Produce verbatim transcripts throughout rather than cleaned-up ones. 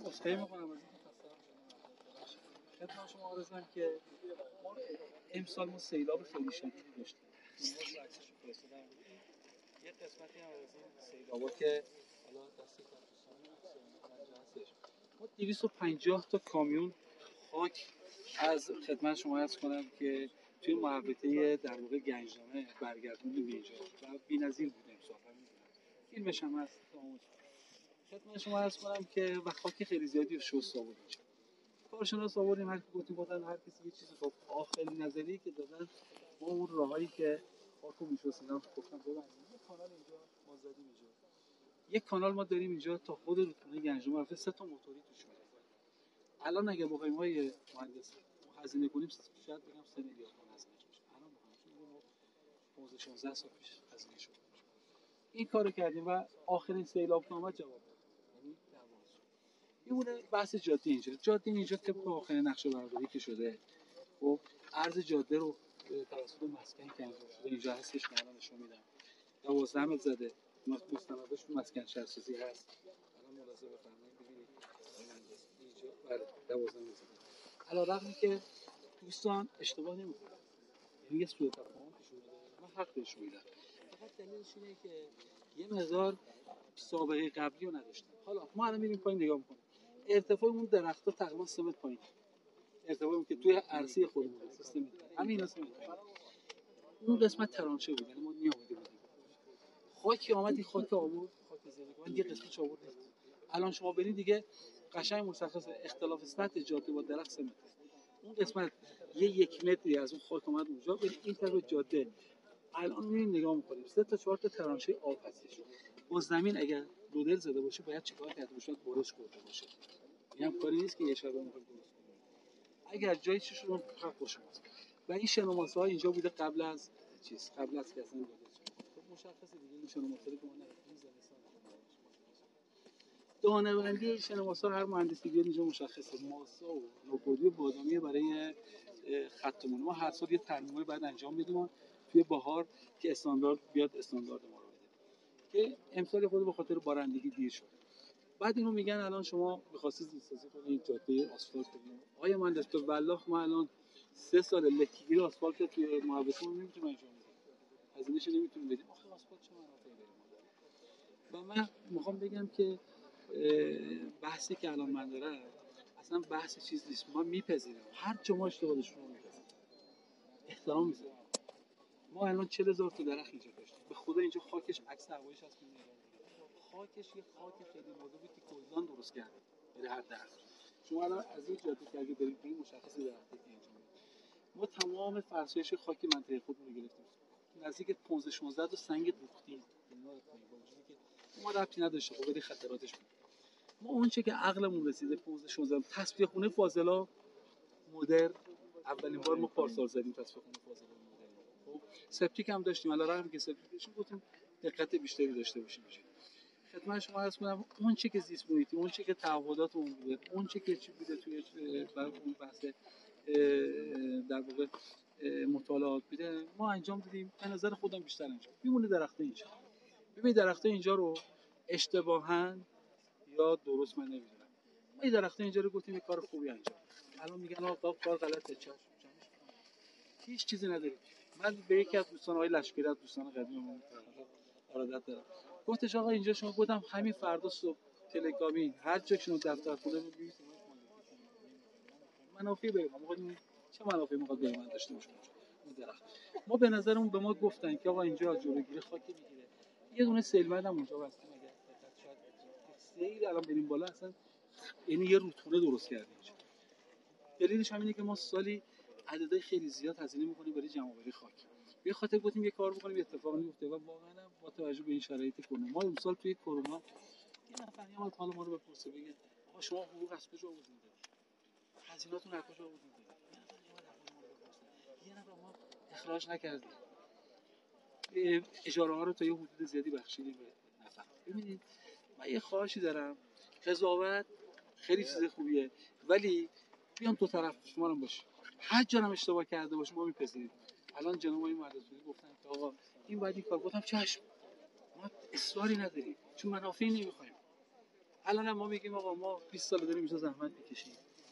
عذرخواهی می‌کنم از اینکه خسته خدمت شما عرض کنم که ما امسال ما سیلاب خیلی شدیدی داشتیم. یه قسمتی هم از این سیلابا که حالا دست دوستان هستش، ما دویست و پنجاه تا کامیون خاک از خدمت شما عرض کنم که توی محوطه در واقع گنجنامه برگردوندیم به اینجا و بی‌نظیر بود امسال. فیلمش هم هست. خدمت شما عرض کنم که و خاک خیلی زیادی رو شست آوردیم. کارشناس آوردیم، هر کی گفتیم بودن هر کسی یه چیزی گفت. آخرین نظری که دادن ما اون راهایی که خاکو می‌شستیدن گفتم ببندیم. یه کانال اینجا ما زدیم اینجا. یک کانال ما داریم اینجا تا خود رودخونه گنجنامه رفته، سه تا موتوری توش میاد. الان اگه بخوایم ما یه مهندس هزینه کنیم شاید بگم سه میلیارد تومان هزینه میشه. الان بخوایم پانزده شانزده سال پیش هزینه شد. این کارو کردیم و آخرین سیلاب که اومد جواب داد. یعنی میمونه بحث جاده اینجا. جاده اینجا طبق آخرین نقشه برداری که شده، خب عرض جاده رو توسط مسکن که انجام شده اینجا هستش که الان نشون میدم. دوازده متر زده. مستندش تو مسکن شهرسازی هست. الان ملاحظه بفرمایید ببینید. اینجا بله دوازده متر زده. علیرغم که دوستان اشتباه نمی‌کنن. یعنی یه سوء تفاهم پیش اومده. من حق بهش میدم. فقط دلیلش اینه که یه مقدار سابقه قبلی رو نداشتم. حالا ما الان میریم پایین نگاه می‌کنیم. ارتفاع اون درخت‌ها تقریبا سه متر پایین. ارتفاعی که توی عرصه خودمون هست سیستم همین هست. اون قسمت ترانچه بود، یعنی ما نیامده بودیم. خاکی آمد این خاک آورد، خاک زیادی من یه قسمتش آورد. الان شما برید دیگه قشنگ مشخصه اختلاف سطح جاده با درخت سه متر. اون قسمت یه یک متری از اون خاک اومد اونجا، برید این طرف جاده الان میریم نگاه می‌کنیم سه تا چهار تا ترانچه آب هستش. با زمین اگر دودل زده باشه باید چیکار کرده باشه؟ برش کرده باشه. اینم کاری نیست که یه شب اون درست کنیم. اگر جایی چی شون حق باشه و این شناسا اینجا بوده قبل از چیز قبل از که اصلا داده خب مشخصه دیگه این شناسا که ما نداریم زمستان دانه‌بندی این شناسا هر مهندسی بیاد اینجا مشخصه ماسا و نوکودی و بادامی برای خطمون ما هر سال یه ترمیمای بعد انجام میدیم توی بهار که استاندارد بیاد استاندارد ما رو بده که امسال خود به خاطر بارندگی دیر شد. بعد اینو میگن الان شما می‌خواستید زیست‌سازی کنید جاده آسفالت کنید. آیا مهندس تو والله ما الان سه سال لکیگیر آسفالت توی محوطه‌مون نمیتونیم انجام بدیم. هزینه‌اش نمیتونیم بدیم. آخه آسفالت چه منافعی داره؟ و من میخوام بگم که بحثی که الان من دارم اصلا بحث چیز نیست. ما میپذیریم هر جا ما اشتباهش رو میپذیریم. احترام میذاریم. ما الان چهل هزار تا درخت اینجا داشتیم. به خدا اینجا خاکش عکس هواییش هست. خاکش یه خاک خیلی مردابی که گلدان درست کرده. برای هر درخت. شما الان از این جاده که اگه برید این مشخصه درختی که اینجا ما تمام فرسایش خاک منطقه خودمون رو گرفتیم. نزدیک پانزده شانزده تا سنگ دوختیم. اینا با وجودی که ما ربطی نداشته خب ولی خطراتش بود. ما اون چه که عقلمون رسیده پانزده شانزده تصفیه خونه فاضلا مدر اولین بار ما پارسال زدیم تصفیه خونه فاضلا مدر. خب سپتیک هم داشتیم علاوه که سپتیکش گفتیم دقت بیشتری داشته باشیم. خدمت شما عرض کنم اون چه که زیست محیطی اون چه که تعهدات اون بوده اون چه که چی بوده توی برای اون بحث در واقع مطالعات بوده ما انجام دادیم. به نظر خودم بیشتر انجام میمونه درخت اینجا. ببین درخت اینجا رو اشتباهاً یا درست من نمیدونم ما این درخت اینجا رو گفتیم یه کار خوبی انجام الان میگن آقا کار غلطه چش هیچ چیزی نداریم. من به یکی از دوستان آقای لشکری از دوستان قدیممون ارادت دارم گفتش آقا اینجا شما گفتم همین فردا صبح تلگرامی هر جا شما دفتر خونه ببینید منافع بریم ما چه منافعی میخواد بریم من داشته باشم اون درخت. ما به نظرمون به ما گفتن که آقا اینجا جلوگیری خاک میگیره یه دونه سیلمند هم اونجا بستیم اگه شاید سیل الان بریم بالا اصلا یعنی یه رودخونه درست کردیم اینجا. دلیلش همینه که ما سالی عددهای خیلی زیاد هزینه می‌کنیم برای جمع‌آوری خاک. به خاطر گفتیم یه کار بکنیم اتفاق میفته و واقعا با توجه به این شرایط کرونا ما امسال توی کرونا یه نفر یه حال ما رو بپرسه بگه آقا شما حقوق از کجا آوردید؟ هزینه‌تون از کجا آوردید؟ یه نفر ما اخراج نکردیم. اجاره ها رو تا یه حدود زیادی بخشیدیم به نفر. ببینید من یه خواهشی دارم. قضاوت خیلی چیز خوبیه ولی بیان دو طرف شما هم باشه. هر جا هم اشتباه کرده باشه ما میپذیریم. الان جناب آقای مهندسی گفتن که آقا این بعدی کار گفتم چشم. ما اصراری نداریم چون منافعی نمیخوایم. الان ما میگیم آقا ما بیست سال داریم اینجا زحمت میکشیم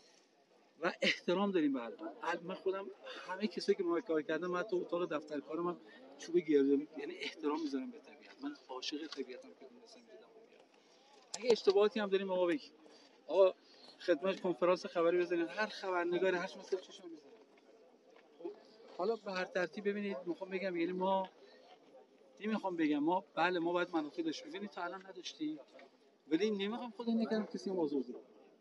و احترام داریم به هم. من خودم همه کسایی که ما کار کردن، من تو اتاق دفتر کارم هم چوب گردو، یعنی احترام میذارم به طبیعت. من عاشق طبیعتم که دونستم میدم. اگه اشتباهاتی هم داریم آقا بگید. آقا خدمت کنفرانس خبری بزنید، هر خبرنگاری هر مثلا چشم میذاره. خب حالا به هر ترتیب ببینید، میخوام بگم یعنی ما نمیخوام بگم ما بله ما باید منافع داشته باشیم تا الان نداشتیم، ولی نمیخوام خدا نکنه کسی موضوع بزنه.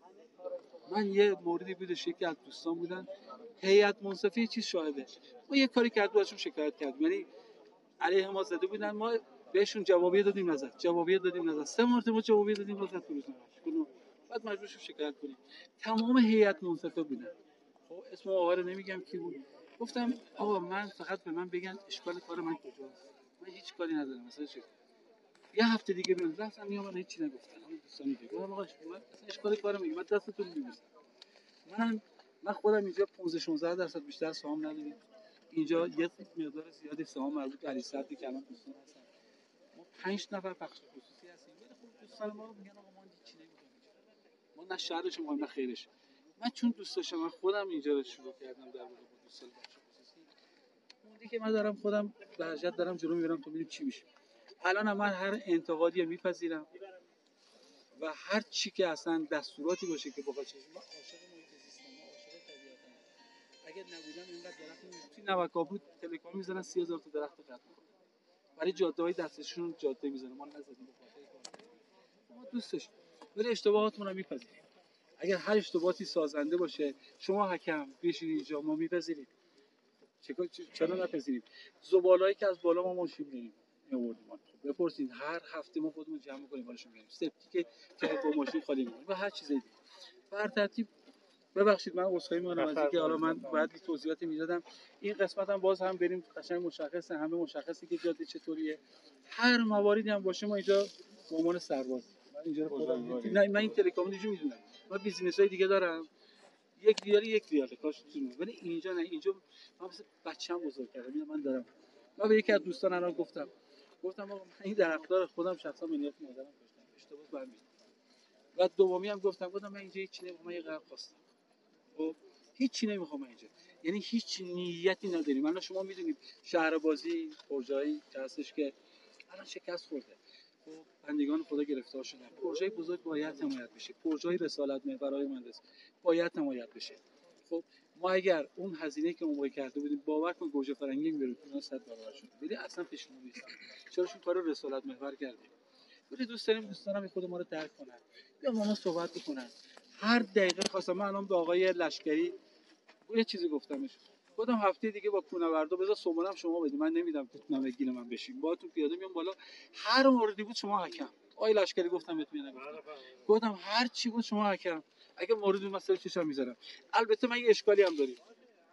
من یه موردی بودش که از دوستان بودن هیئت منصفه چیز شاهده، ما یه کاری کرد باشون شکایت کرد، یعنی علیه ما زده بودن، ما بهشون جوابیه دادیم نظر جوابیه دادیم نظر سه مرتبه جوابیه دادیم نظر تو روزنامه، بعد مجبور شدیم شکایت کنیم. تمام هیئت منصفه بودن. خب اسم آقا رو نمیگم کی بود، گفتم آقا من فقط به من بگن اشکال کار من کجاست، من هیچ کاری ندارم. مثلا چه یه هفته دیگه بیان رفتم میام من هیچ چیزی نگفتم، همین دوستانی که گفتم آقا من اشکال کار میگم من دستتون میبوسم. من من خودم اینجا پانزده شانزده درصد بیشتر سهام نداریم. اینجا یه مقدار زیادی سهام مربوط به علی صدری که الان دوستان هستن. ما پنج نفر بخش خصوصی هستیم. ولی خب دوستان ما رو میگن آقا ما هیچ چیزی نمی‌کنیم. ما نه شرش ما نه خیرش. من چون دوست داشتم من خودم اینجا رو شروع کردم در واقع با دوستان بخش خصوصی. موندی که من دارم خودم درجات دارم جلو میبرم تا ببینیم چی میشه. الان من هر انتقادی میپذیرم و هر چی که اصلا دستوراتی باشه که بخواد چیز ما عاشق محیط زیستم، ما عاشق طبیعتم. اگه نبودم اینقدر درخت نمی‌شد. توی نوک‌آبرو تلکام میزنن سی هزار تا درخت قطع می‌کنن. برای جاده‌های دستشون جاده میزنن. ما نزدیم به خاطر کار. ما دوستش ولی اشتباهاتمون رو میپذیریم. اگر هر اشتباهاتی سازنده باشه شما حکم بشینید اینجا ما میپذیریم. چرا چرا نپذیریم؟ زبالهایی که از بالا ما ماشین می‌بریم می‌آوردیم. بپرسید هر هفته ما خودمون جمع کنیم براشون میاریم. سپتی که با ماشین خالی می‌کنیم و هر چیزی دیگه. بر ترتیب ببخشید من عذرخواهی می‌کنم از اینکه حالا من بعد توضیحاتی میدادم. این قسمت هم باز هم بریم قشنگ مشخصه، همه مشخصه که جاده چطوریه. هر مواردی هم باشه ما اینجا به عنوان سرباز من اینجا رو خودم نه من این تلکام اینجوری میدونم. من بیزینس‌های دیگه دارم. یک ریالی یک ریاله کاش تو، ولی اینجا نه. اینجا من مثل بچه‌م بزرگ کردم. اینو من دارم. من به یکی از دوستان الان گفتم گفتم آقا من این درختار خودم شخصا منیت مادرم کشتم اشتباه برمی. و دومی هم گفتم گفتم من اینجا هیچ چیزی نمیخوام، من یه قرض خواستم. خب هیچ چیزی نمیخوام اینجا، یعنی هیچ نیتی نداریم. الان شما میدونید شهر بازی پروژه‌ای هستش که الان شکست خورده. خب بندگان خدا گرفتار شدن. پروژه بزرگ باید حمایت بشه. پروژه رسالت محورهای مهندس باید حمایت بشه. خب ما اگر اون هزینه که اون موقع کرده بودیم باور کن گوجه فرنگی می‌بریم صد برابر شد. ولی اصلا پیشنهاد نیست. چرا چون کار رسالت محور کردیم. ولی دوست داریم دوستانم خود ما رو درک کنن. بیا ما صحبت بکنن. هر دقیقه خواستم من الان به آقای لشکری یه چیزی گفتمش. گفتم هفته دیگه با کونوردا بذار سومونم شما بدید. من نمیدم بتونم بگیرم من بشین. باهاتون پیاده میام بالا. هر موردی بود شما حکم. آقای لشکری گفتم بهتون نگفتم. گفتم هر چی بود شما حکم. اگه موردی مسئله چشم میذارم. البته من یه اشکالی هم داریم.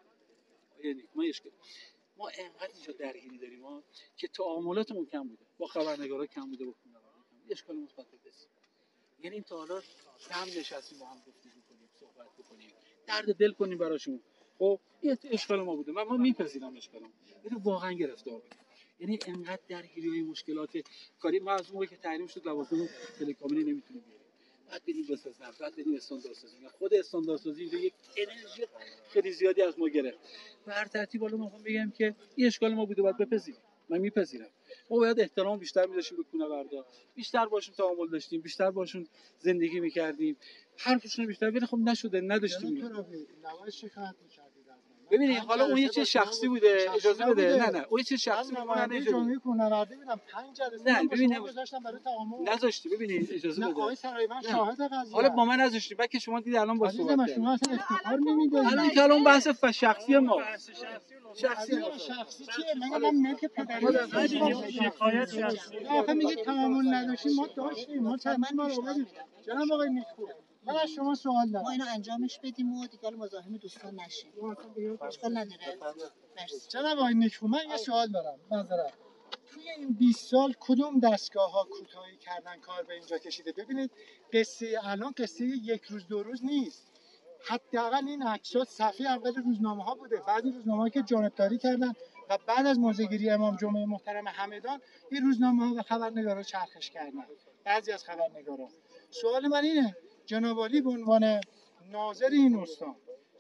یعنی ما اشکال ما انقدر اینجا درگیری داریم ما که تعاملاتمون کم بوده. با خبرنگارا کم بوده، با کونوردا کم بوده. اشکال مثبت بده. یعنی این تا حالا هم نشستیم با هم گفتگو کنیم، صحبت بکنیم، درد دل کنیم براشون. خب این اشکال ما بوده. من ما میپذیرم اشکالم. ولی واقعا گرفتار بودیم. یعنی انقدر درگیری و مشکلات کاری ما از موقعی که تحریم شد لوازم تلکامی نمیتونیم بیاریم. بعد بریم بسازیم، بعد بریم استاندارد سازی. خود استاندارد سازی اینجا یک انرژی خیلی زیادی از ما گرفت. به هر ترتیب حالا میخوام بگم که این اشکال ما بوده، باید بپذیریم. من میپذیرم. ما باید احترام بیشتر می‌ذاشتیم به کونوردا، بیشتر باشون تعامل داشتیم، بیشتر باشون زندگی می‌کردیم، حرفشون بیشتر. ولی خب نشده، نداشتیم. نوای شکایت می‌کردید. ببینید حالا اون یه چیز شخصی بوده، اجازه بده. نه نه اون یه چیز شخصی بود. من اجازه جمعی کونورده بودم پنج جلسه نه ببینید گذاشتم برای تعامل. نذاشتی. ببینید اجازه بده. نه آقای سرای من شاهد قضیه. حالا با من نذاشتی، بعد که شما دیدید الان با صحبت کردید. شما اصلا افتخار نمی‌دید. الان که الان بحث شخصی ما شخصی شخصی چیه؟ من من ملک پدری شکایت شخصی. آخه میگه تعامل نداشتیم، ما داشتیم. ما چند بار اومدیم. جناب آقای نیکو من از شما سوال دارم. ما اینو انجامش بدیم و دیگه مزاحم دوستان نشیم. اشکال نداره. مرسی. جناب آقای نیکو من یه سوال دارم. معذرت. توی این بیست سال کدوم دستگاه‌ها کوتاهی کردن کار به اینجا کشیده؟ ببینید قصه الان قصه یک روز دو روز نیست. حداقل این عکس‌ها صفحه اول روزنامه‌ها بوده. بعضی روزنامه‌ها که جانبداری کردن و بعد از موضع‌گیری امام جمعه محترم همدان این روزنامه‌ها و خبرنگارا چرخش کردن. بعضی از خبرنگارا سوال من اینه جناب عالی به عنوان ناظر این استان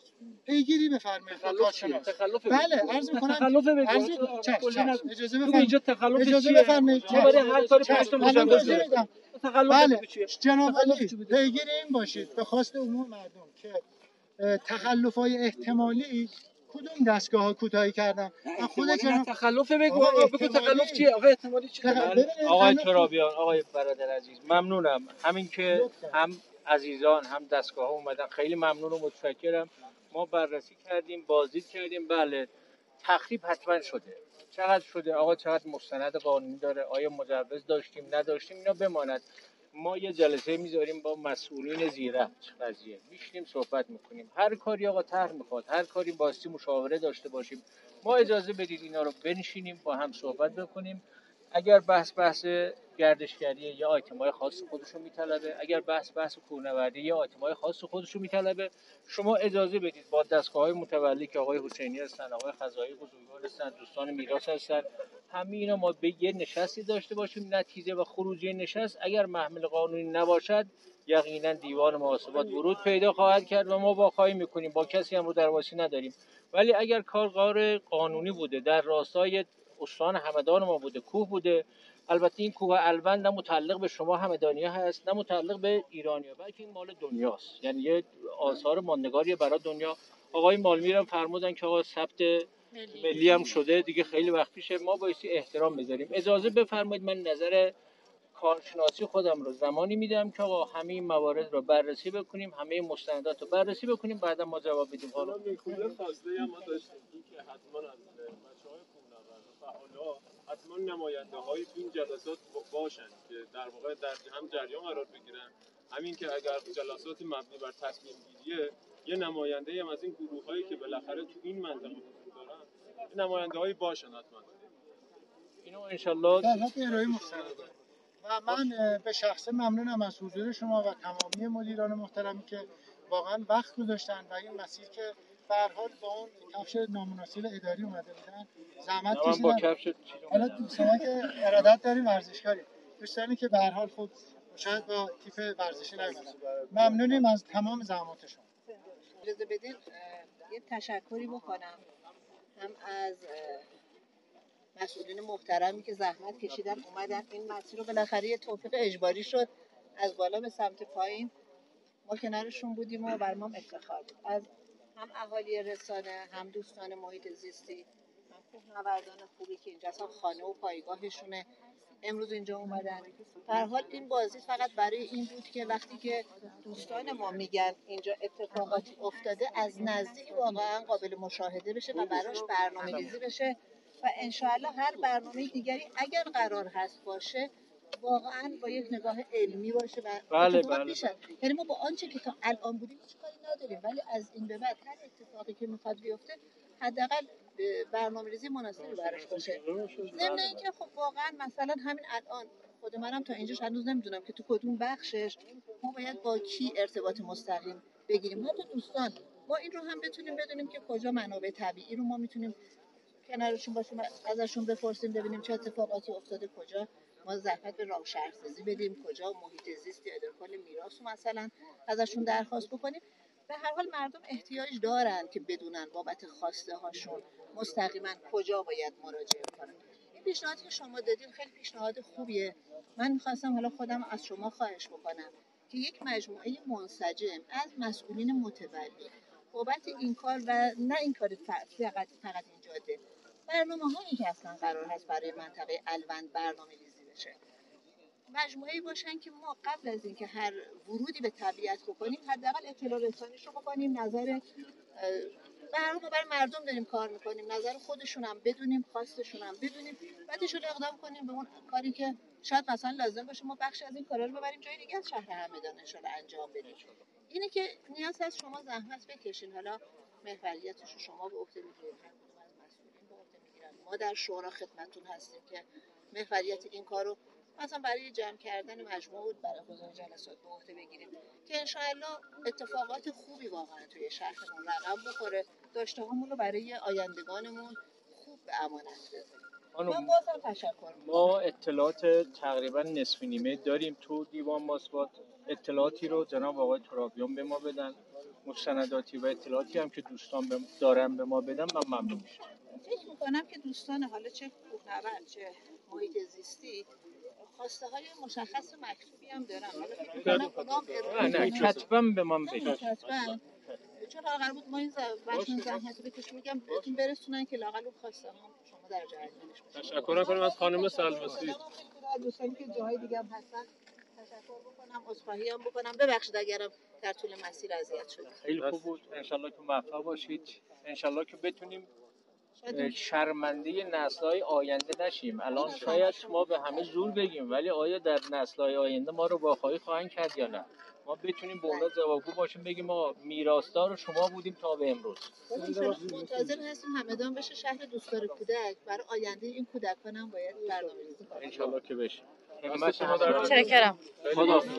پیگیری بفرمایید با کارشناس. تخلف بله عرض می‌کنم تخلف بگو عرض چشم اجازه بفرمایید اینجا تخلف اجازه چیه؟ بفرمایید ما برای هر کاری پشت الان مشخص توضیح داره. میدم. تخلف بله بگو چیه؟ جناب تخلف عالی چی بوده؟ پیگیر این باشید به خواست عموم مردم که تخلف‌های احتمالی کدوم دستگاه ها کوتاهی کردن من خود جناب تخلف بگو آقا آقا بگو احتمالی. تخلف چیه؟ آقا احتمالی چیه؟ تخلف. من ببینید آقای الان ترابیان آقای برادر عزیز ممنونم همین که هم عزیزان هم دستگاه ها اومدن خیلی ممنون و متشکرم. ما بررسی کردیم بازدید کردیم بله تخریب حتما شده. چقدر شده آقا چقدر مستند قانونی داره آیا مجوز داشتیم نداشتیم اینا بماند. ما یه جلسه میذاریم با مسئولین زیربط قضیه میشینیم صحبت میکنیم هر کاری آقا طرح میخواد هر کاری باستی مشاوره داشته باشیم ما اجازه بدید اینا رو بنشینیم با هم صحبت بکنیم. اگر بحث بحث گردشگری یا آیتم‌های خاص خودشو میطلبه اگر بحث بحث کوهنوردی یا آیتم‌های خاص خودشو میطلبه شما اجازه بدید با دستگاه‌های متولی که آقای حسینی هستن آقای خزایی بزرگوار هستن دوستان میراث هستن همه اینا ما به یه نشستی داشته باشیم نتیجه و خروجی نشست اگر محمل قانونی نباشد یقینا دیوان محاسبات ورود پیدا خواهد کرد و ما با خواهی میکنیم با کسی هم رو درواسی نداریم ولی اگر کار کار قانونی بوده در راستای استان همدان ما بوده کوه بوده البته این کوه الوند نه متعلق به شما همدانی‌ها هست نه متعلق به ایرانی‌ها بلکه این مال دنیاست یعنی یه آثار ماندگاری برای دنیا آقای مالمیر هم فرمودن که آقا ثبت ملی هم شده دیگه خیلی وقت پیشه ما بایستی احترام بذاریم اجازه بفرمایید من نظر کارشناسی خودم رو زمانی میدم که آقا همه این موارد رو بررسی بکنیم همه مستندات رو بررسی بکنیم بعدا ما جواب بدیم حالا میخوده خواسته هم ما داشتیم این که حتما از بچه‌های کوهنورد و فعالا حتما نماینده های تو این جلسات باشن که در واقع در هم جریان قرار بگیرن همین که اگر جلسات مبنی بر تصمیم گیریه یه نماینده هم از این گروه هایی که بالاخره تو این منطقه حضور دارن این نماینده هایی باشن حتما اینو انشالله در حد ارائه مستنده و من به شخصه ممنونم از حضور شما و تمامی مدیران محترمی که واقعا وقت گذاشتن و این مسیر که به هر حال با اون کفش نامناسب اداری اومده بودن زحمت من با کشیدن. کفش چیز حالا اومدم. شما که ارادت داریم ورزشکاری دوستانی که به هر حال خب شاید با تیپ ورزشی نیومدن ممنونیم از تمام زحمات شما. اجازه بدین اه، یه تشکری بکنم هم از اه، مسئولین محترمی که زحمت کشیدن اومدن این مسیر رو بالاخره یه توفیق اجباری شد از بالا به سمت پایین ما کنارشون بودیم و بر ما هم افتخار بود از هم اهالی رسانه هم دوستان محیط زیستی هم کوهنوردان خوبی که اینجا اصلا خانه و پایگاهشونه امروز اینجا اومدن به هر حال این بازی فقط برای این بود که وقتی که دوستان ما میگن اینجا اتفاقاتی افتاده از نزدیک واقعا قابل مشاهده بشه و براش برنامه ریزی بشه و انشاءالله هر برنامه دیگری اگر قرار هست باشه واقعا با یک نگاه علمی باشه و بله، اتفاقات بله. میشن یعنی ما با آنچه که تا الان بودیم هیچ کاری نداریم ولی از این به بعد هر اتفاقی که میخواد بیفته حداقل برنامه‌ریزی مناسبی براش باشه ضمن اینکه خب واقعا مثلا همین الان خود منم تا اینجاش هنوز نمیدونم که تو کدوم بخشش ما باید با کی ارتباط مستقیم بگیریم حتی دوستان ما این رو هم بتونیم بدونیم که کجا منابع طبیعی رو ما میتونیم کنارشون باشیم ازشون بپرسیم ببینیم چه اتفاقاتی افتاده کجا ما زحمت به راه شهرسازی بدیم کجا محیط زیست یا ادارکل میراث رو مثلا ازشون درخواست بکنیم به هر حال مردم احتیاج دارن که بدونن بابت خواسته هاشون مستقیما کجا باید مراجعه کنن این پیشنهادی که شما دادین خیلی پیشنهاد خوبیه من میخواستم حالا خودم از شما خواهش بکنم که یک مجموعه منسجم از مسئولین متولی بابت این کار و نه این کار فقط فقط این جاده برنامه هایی که اصلا قرار هست برای منطقه الوند برنامه ریزی بشه مجموعه‌ای باشن که ما قبل از اینکه هر ورودی به طبیعت بکنیم حداقل اطلاع رسانیش رو بکنیم نظر برای ما برای مردم داریم کار میکنیم نظر خودشون هم بدونیم خواستشون هم بدونیم بعدش رو اقدام کنیم به اون کاری که شاید مثلا لازم باشه ما بخش از این کارا رو ببریم جای دیگه از شهر همدان انشالله انجام بدیم اینه که نیاز هست شما زحمت بکشین حالا محوریتش رو شما به عهده میگیرید هر کدوم از مسئولین به عهده میگیرن ما در شورا خدمتتون هستیم که محوریت این کارو مثلا برای جمع کردن مجموعه بود برای حضور جلسات به عهده بگیریم که انشاءالله اتفاقات خوبی واقعا توی شهرمون رقم بخوره داشته هامون رو برای آیندگانمون خوب به امانت بذاریم من خانم بازم تشکر میکنم ما اطلاعات تقریبا نصف نیمه داریم تو دیوان ماسوات اطلاعاتی رو جناب آقای ترابیان به ما بدن، مستنداتی و اطلاعاتی هم که دوستان به- دارن به ما بدن، من ممنون میشم. فکر میکنم که دوستان حالا چه کوهنورد چه محیط زیستی خواسته های مشخص مکتوبی هم دارن. حالا فکر میکنم اونام نه نه کتبا به من نه بگن. کتباً. چون لااقل بود ما این بچه‌ها زحمت بکشیم میگم بهتون برسونن که لااقل اون خواسته ها شما در جریانش باشید. تشکر کنم از خانم سلواسی. خیلی از دوستانی که جاهای دیگه هم هستن تشکر بکنم، عذرخواهی هم بکنم، ببخشید اگرم در طول مسیر اذیت شد. خیلی خوب بود. انشالله که موفق باشید. انشالله که بتونیم شاید شرمنده نسل‌های آینده نشیم. الان شاید ما به همه زور بگیم، ولی آیا در نسل‌های آینده ما رو واخوایی خواهند کرد یا نه؟ ما بتونیم به اونا جوابگو باشیم، بگیم ما میراثدار شما بودیم تا به امروز. منتظر هستیم همدان بشه شهر دوستدار کودک. برای آینده این کودکان هم باید برنامه‌ریزی کنیم. انشالله که بشه. دست شما در متشکرم. خدا